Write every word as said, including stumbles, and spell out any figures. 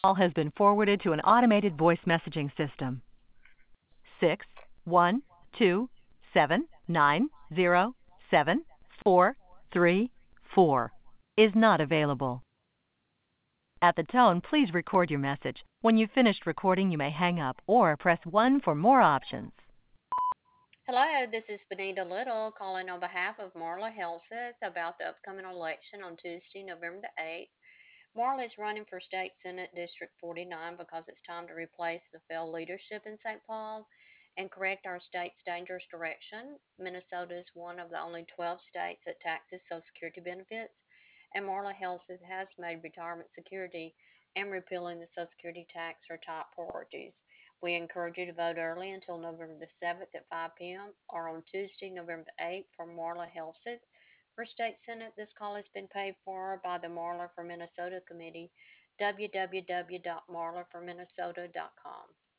Call has been forwarded to an automated voice messaging system. Six one two seven nine zero seven four three four is not available. At the tone, please record your message. When you've finished recording, you may hang up or press one for more options. Hello, this is Benita Little calling on behalf of Marla Helseth about the upcoming election on Tuesday, November the eighth. Marla is running for State Senate District forty-nine because it's time to replace the failed leadership in Saint Paul and correct our state's dangerous direction. Minnesota is one of the only twelve states that taxes Social Security benefits, and Marla Helseth has made retirement security and repealing the Social Security tax her top priorities. We encourage you to vote early until November the seventh at five p.m. or on Tuesday, November the eighth for Marla Helseth. For State Senate, this call has been paid for by the Marla for Minnesota Committee, w w w dot marla for minnesota dot com.